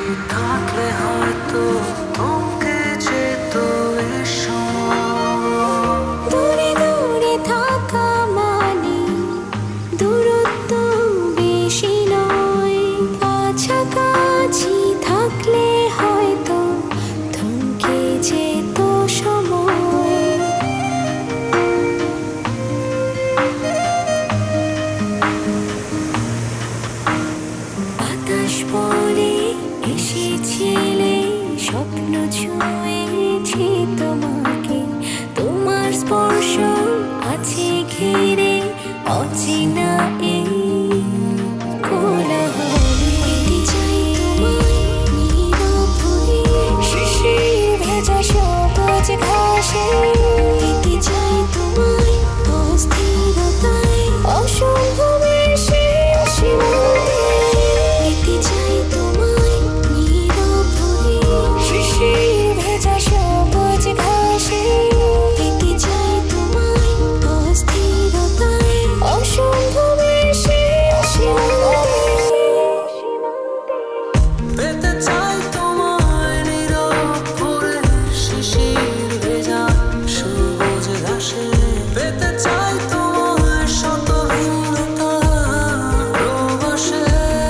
থাকলে হয়তো তোকে যেত এসো। দূরে দূরে থাকা মানে দূরত্ব বেশি নয়, কাছাকাছি থাকলে হয়তো থমকে যেত সময়। বাতাস বলে এসেছিলে, স্বপ্ন ছুঁয়েছে তোমাকে, তোমার স্পর্শ আছে ঘিরে অচেনা এই কোলাহলে। পেতে চাই তোমায় নীরব ভুলে, শিশির ভেজা সবুজ ঘাসে। পেতে চাই তোমায় অস্থিরতায়, অসম্ভব সে সীমান্তে। পেতে চাই তোমায় নীরব ভুলে, শিশির ভেজা সবুজ ঘাসে। পেতে চাই তোমায় অস্থিরতায়, অসম্ভব সে সীমান্তে। পেতে চাই তোমায় নীরব করে শিশির ভেজা সবুজ ঘাসে। পেতে চাই তোমায় শত ভিন্নতা প্রবাসে।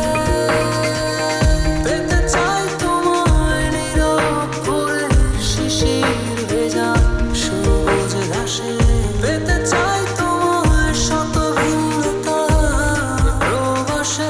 পেতে চাই তোমায় নীরব করে শিশির ভেজা সবুজ ঘাসে। পেতে চাই তোমায় শত ভিন্নতা প্রবাসে।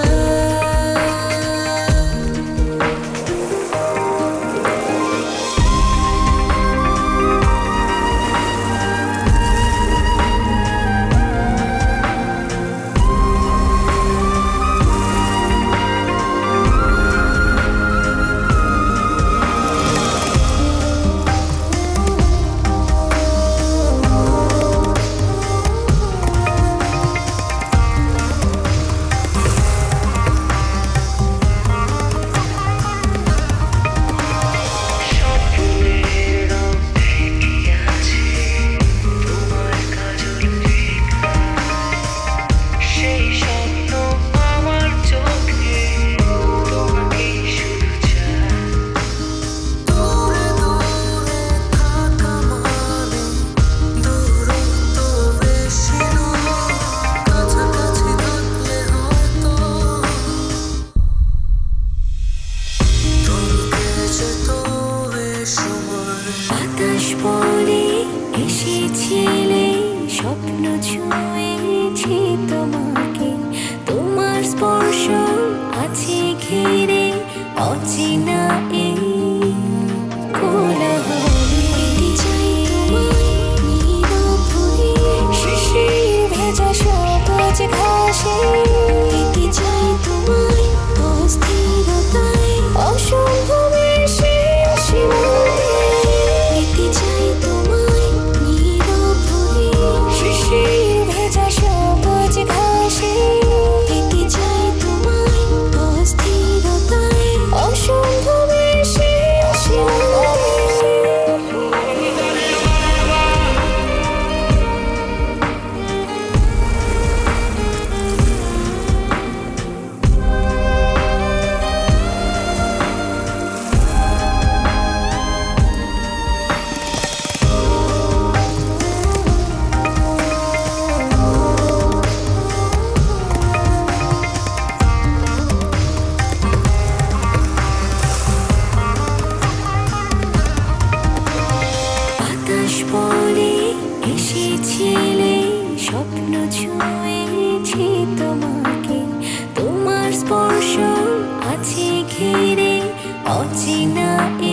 সেই স্বপ্ন আমার চোখে, তোমাকে শুধু চাই। দূরে দূরে থাকা মানে দূরত্ব বেশি নয়, কাছাকাছি থাকলে হয়তো থমকে যেত এ সময়। বাতাস বলে এসেছিলে, স্বপ্ন ছুঁয়েছে তোমাকে, তোমার স্পর্শ আছে ঘিরে অচেনা এই কোলাহলে। পেতে চাই তোমায় নীরব ভুলে, শিশির ভেজা সবুজ ঘাসে। পেতে চাই তোমায় অস্থিরতায়, অসম্ভব সে সীমান্তে। পেতে চাই তোমায় নীরব ভুলে, শিশির ভেজা সবুজ ঘাসে। পেতে চাই তোমায় অস্থিরতায়, অসম্ভব সে সীমান্তে। বাতাস বলে এসেছিলে, স্বপ্ন ছুঁয়েছে তোমাকে, তোমার স্পর্শ আছে ঘিরে অচেনা